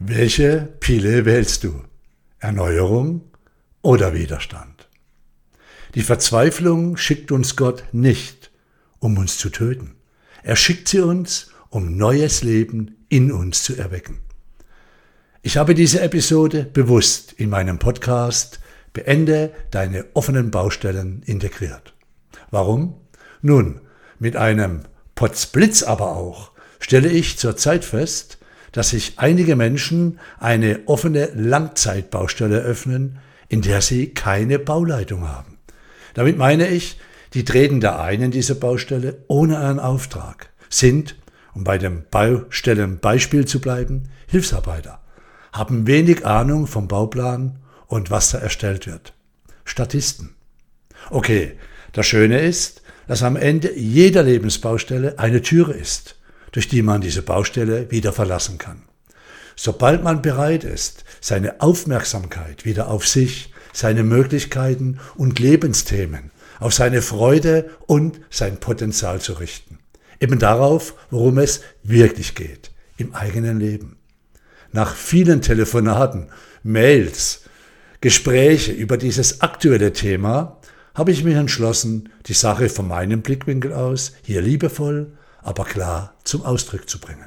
Welche Pille wählst du? Erneuerung oder Widerstand? Die Verzweiflung schickt uns Gott nicht, um uns zu töten. Er schickt sie uns, um neues Leben in uns zu erwecken. Ich habe diese Episode bewusst in meinem Podcast Beende deine offenen Baustellen integriert. Warum? Nun, mit einem Potzblitz aber auch stelle ich zurzeit fest, dass sich einige Menschen eine offene Langzeitbaustelle öffnen, in der sie keine Bauleitung haben. Damit meine ich, die treten da ein in diese Baustelle ohne einen Auftrag, sind, um bei dem Baustellenbeispiel zu bleiben, Hilfsarbeiter, haben wenig Ahnung vom Bauplan und was da erstellt wird. Statisten. Okay, das Schöne ist, dass am Ende jeder Lebensbaustelle eine Türe ist, durch die man diese Baustelle wieder verlassen kann. Sobald man bereit ist, seine Aufmerksamkeit wieder auf sich, seine Möglichkeiten und Lebensthemen, auf seine Freude und sein Potenzial zu richten. Eben darauf, worum es wirklich geht, im eigenen Leben. Nach vielen Telefonaten, Mails, Gespräche über dieses aktuelle Thema habe ich mich entschlossen, die Sache von meinem Blickwinkel aus hier liebevoll, aber klar zum Ausdruck zu bringen.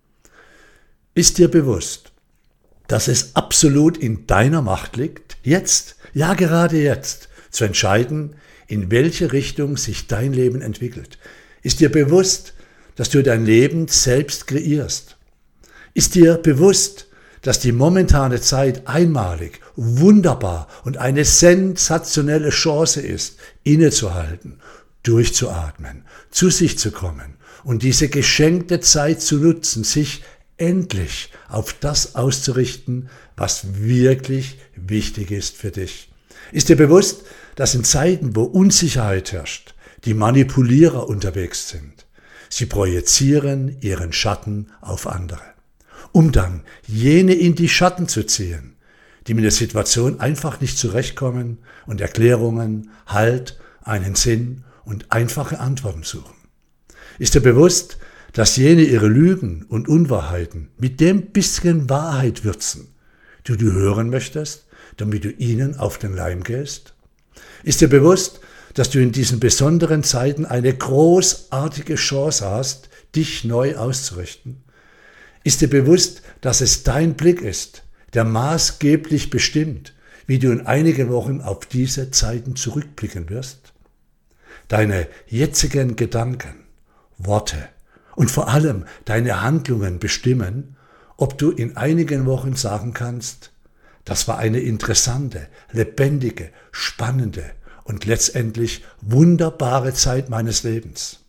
Ist dir bewusst, dass es absolut in deiner Macht liegt, jetzt, ja gerade jetzt, zu entscheiden, in welche Richtung sich dein Leben entwickelt? Ist dir bewusst, dass du dein Leben selbst kreierst? Ist dir bewusst, dass die momentane Zeit einmalig, wunderbar und eine sensationelle Chance ist, innezuhalten, durchzuatmen, zu sich zu kommen und diese geschenkte Zeit zu nutzen, sich endlich auf das auszurichten, was wirklich wichtig ist für dich? Ist dir bewusst, dass in Zeiten, wo Unsicherheit herrscht, die Manipulierer unterwegs sind? Sie projizieren ihren Schatten auf andere, um dann jene in die Schatten zu ziehen, die mit der Situation einfach nicht zurechtkommen und Erklärungen, Halt, einen Sinn und einfache Antworten suchen. Ist dir bewusst, dass jene ihre Lügen und Unwahrheiten mit dem bisschen Wahrheit würzen, die du hören möchtest, damit du ihnen auf den Leim gehst? Ist dir bewusst, dass du in diesen besonderen Zeiten eine großartige Chance hast, dich neu auszurichten? Ist dir bewusst, dass es dein Blick ist, der maßgeblich bestimmt, wie du in einigen Wochen auf diese Zeiten zurückblicken wirst? Deine jetzigen Gedanken, Worte und vor allem deine Handlungen bestimmen, ob du in einigen Wochen sagen kannst, das war eine interessante, lebendige, spannende und letztendlich wunderbare Zeit meines Lebens.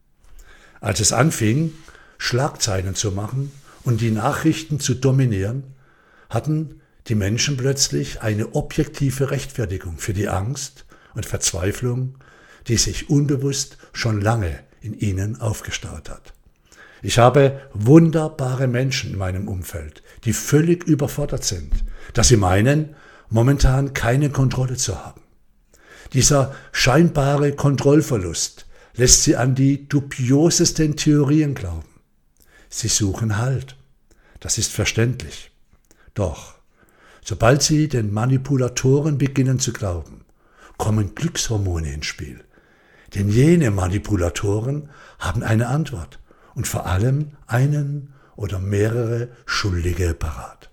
Als es anfing, Schlagzeilen zu machen und die Nachrichten zu dominieren, hatten die Menschen plötzlich eine objektive Rechtfertigung für die Angst und Verzweiflung, die sich unbewusst schon lange in ihnen aufgestaut hat. Ich habe wunderbare Menschen in meinem Umfeld, die völlig überfordert sind, dass sie meinen, momentan keine Kontrolle zu haben. Dieser scheinbare Kontrollverlust lässt sie an die dubiosesten Theorien glauben. Sie suchen Halt. Das ist verständlich. Doch, sobald sie den Manipulatoren beginnen zu glauben, kommen Glückshormone ins Spiel. Denn jene Manipulatoren haben eine Antwort und vor allem einen oder mehrere Schuldige parat.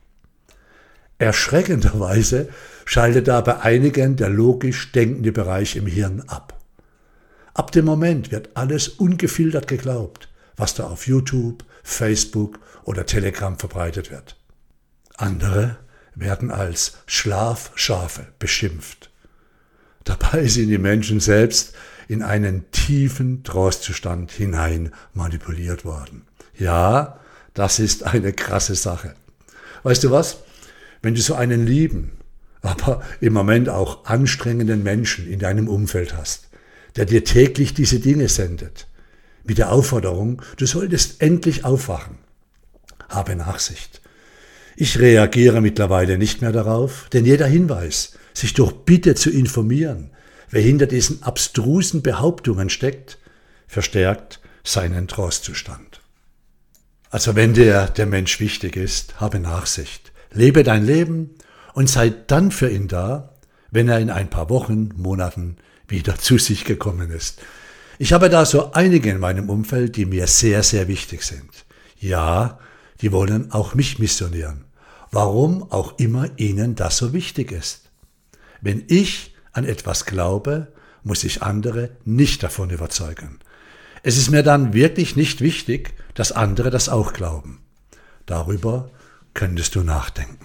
Erschreckenderweise schaltet da bei einigen der logisch denkende Bereich im Hirn ab. Ab dem Moment wird alles ungefiltert geglaubt, was da auf YouTube, Facebook oder Telegram verbreitet wird. Andere werden als Schlafschafe beschimpft. Dabei sind die Menschen selbst in einen tiefen Trostzustand hinein manipuliert worden. Ja, das ist eine krasse Sache. Weißt du was? Wenn du so einen lieben, aber im Moment auch anstrengenden Menschen in deinem Umfeld hast, der dir täglich diese Dinge sendet, mit der Aufforderung, du solltest endlich aufwachen, habe Nachsicht. Ich reagiere mittlerweile nicht mehr darauf, denn jeder Hinweis, sich doch bitte zu informieren, wer hinter diesen abstrusen Behauptungen steckt, verstärkt seinen Trostzustand. Also wenn dir der Mensch wichtig ist, habe Nachsicht. Lebe dein Leben und sei dann für ihn da, wenn er in ein paar Wochen, Monaten wieder zu sich gekommen ist. Ich habe da so einige in meinem Umfeld, die mir sehr, sehr wichtig sind. Ja, die wollen auch mich missionieren. Warum auch immer ihnen das so wichtig ist. Wenn ich an etwas glaube, muss ich andere nicht davon überzeugen. Es ist mir dann wirklich nicht wichtig, dass andere das auch glauben. Darüber könntest du nachdenken.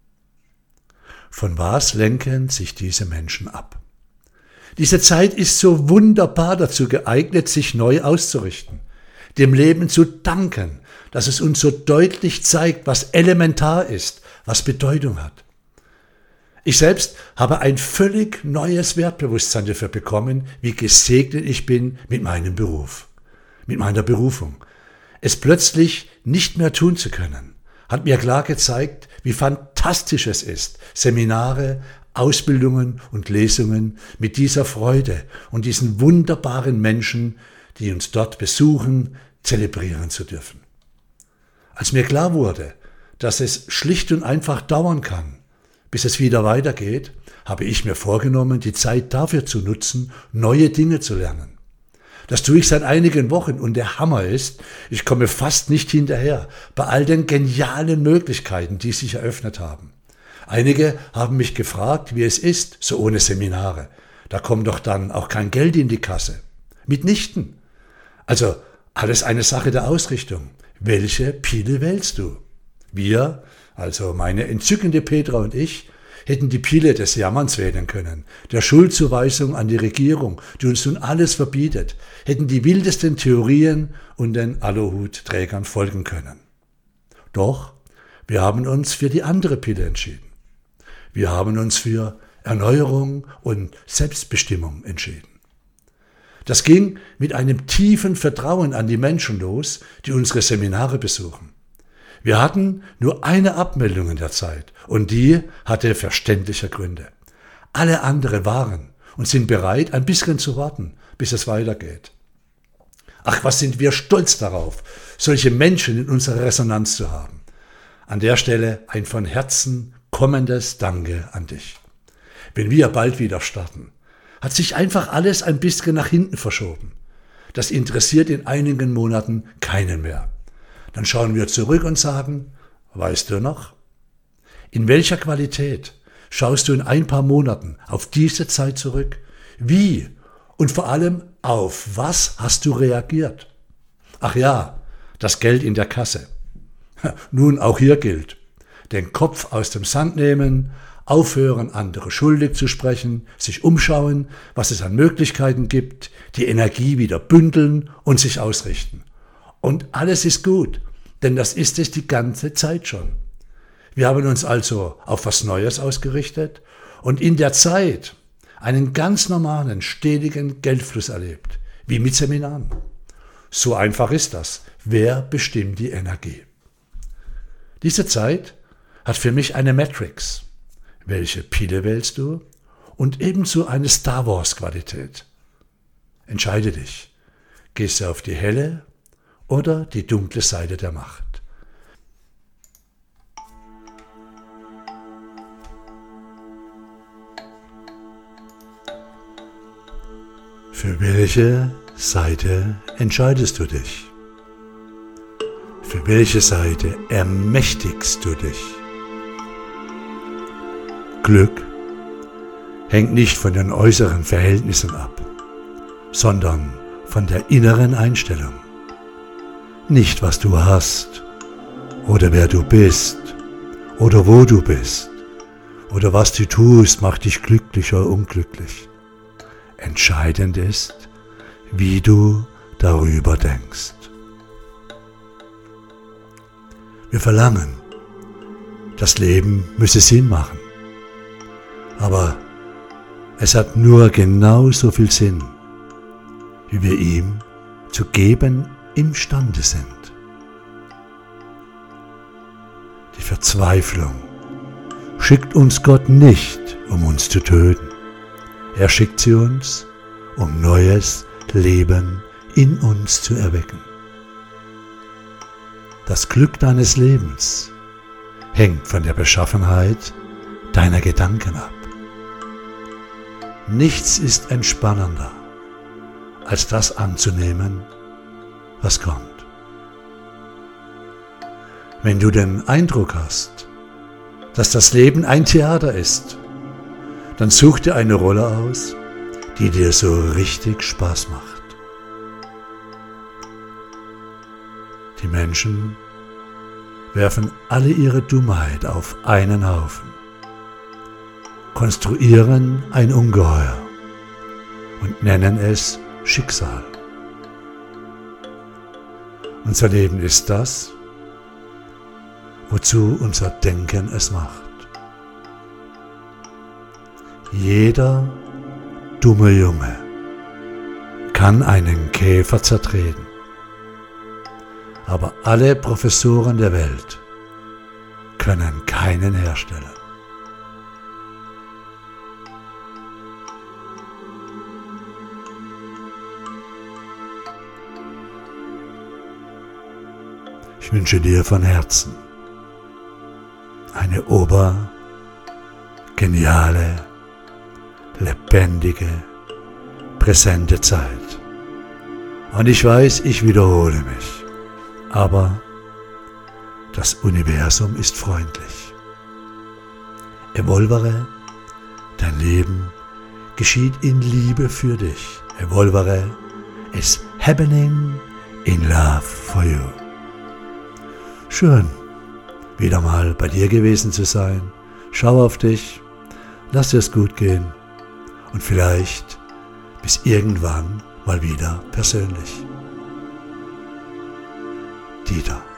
Von was lenken sich diese Menschen ab? Diese Zeit ist so wunderbar dazu geeignet, sich neu auszurichten, dem Leben zu danken, dass es uns so deutlich zeigt, was elementar ist, was Bedeutung hat. Ich selbst habe ein völlig neues Wertbewusstsein dafür bekommen, wie gesegnet ich bin mit meinem Beruf, mit meiner Berufung. Es plötzlich nicht mehr tun zu können, hat mir klar gezeigt, wie fantastisch es ist, Seminare, Ausbildungen und Lesungen mit dieser Freude und diesen wunderbaren Menschen, die uns dort besuchen, zelebrieren zu dürfen. Als mir klar wurde, dass es schlicht und einfach dauern kann, bis es wieder weitergeht, habe ich mir vorgenommen, die Zeit dafür zu nutzen, neue Dinge zu lernen. Das tue ich seit einigen Wochen und der Hammer ist, ich komme fast nicht hinterher bei all den genialen Möglichkeiten, die sich eröffnet haben. Einige haben mich gefragt, wie es ist, so ohne Seminare. Da kommt doch dann auch kein Geld in die Kasse. Mitnichten. Also alles eine Sache der Ausrichtung. Welche Pille wählst du? Wir, also meine entzückende Petra und ich, hätten die Pille des Jammerns wählen können, der Schuldzuweisung an die Regierung, die uns nun alles verbietet, hätten die wildesten Theorien und den Aluhutträgern folgen können. Doch wir haben uns für die andere Pille entschieden. Wir haben uns für Erneuerung und Selbstbestimmung entschieden. Das ging mit einem tiefen Vertrauen an die Menschen los, die unsere Seminare besuchen. Wir hatten nur eine Abmeldung in der Zeit und die hatte verständliche Gründe. Alle anderen waren und sind bereit, ein bisschen zu warten, bis es weitergeht. Ach, was sind wir stolz darauf, solche Menschen in unserer Resonanz zu haben. An der Stelle ein von Herzen kommendes Danke an dich. Wenn wir bald wieder starten, hat sich einfach alles ein bisschen nach hinten verschoben. Das interessiert in einigen Monaten keinen mehr. Dann schauen wir zurück und sagen, weißt du noch? In welcher Qualität schaust du in ein paar Monaten auf diese Zeit zurück? Wie? Und vor allem, auf was hast du reagiert? Ach ja, das Geld in der Kasse. Nun, auch hier gilt, den Kopf aus dem Sand nehmen, aufhören, andere schuldig zu sprechen, sich umschauen, was es an Möglichkeiten gibt, die Energie wieder bündeln und sich ausrichten. Und alles ist gut, denn das ist es die ganze Zeit schon. Wir haben uns also auf was Neues ausgerichtet und in der Zeit einen ganz normalen, stetigen Geldfluss erlebt, wie mit Seminaren. So einfach ist das. Wer bestimmt die Energie? Diese Zeit hat für mich eine Matrix. Welche Pille wählst du? Und ebenso eine Star Wars Qualität. Entscheide dich. Gehst du auf die helle oder die dunkle Seite der Macht? Für welche Seite entscheidest du dich? Für welche Seite ermächtigst du dich? Glück hängt nicht von den äußeren Verhältnissen ab, sondern von der inneren Einstellung. Nicht, was du hast oder wer du bist oder wo du bist oder was du tust, macht dich glücklich oder unglücklich. Entscheidend ist, wie du darüber denkst. Wir verlangen, das Leben müsse Sinn machen. Aber es hat nur genauso viel Sinn, wie wir ihm zu geben imstande sind. Die Verzweiflung schickt uns Gott nicht, um uns zu töten. Er schickt sie uns, um neues Leben in uns zu erwecken. Das Glück deines Lebens hängt von der Beschaffenheit deiner Gedanken ab. Nichts ist entspannender, als das anzunehmen, was kommt. Wenn du den Eindruck hast, dass das Leben ein Theater ist, dann such dir eine Rolle aus, die dir so richtig Spaß macht. Die Menschen werfen alle ihre Dummheit auf einen Haufen, konstruieren ein Ungeheuer und nennen es Schicksal. Unser Leben ist das, wozu unser Denken es macht. Jeder dumme Junge kann einen Käfer zertreten, aber alle Professoren der Welt können keinen herstellen. Ich wünsche dir von Herzen eine geniale, lebendige, präsente Zeit. Und ich weiß, ich wiederhole mich, aber das Universum ist freundlich. Evolvere, dein Leben geschieht in Liebe für dich. Evolvere is happening in love for you. Schön, wieder mal bei dir gewesen zu sein. Schau auf dich, lass dir es gut gehen und vielleicht bis irgendwann mal wieder persönlich. Dieter.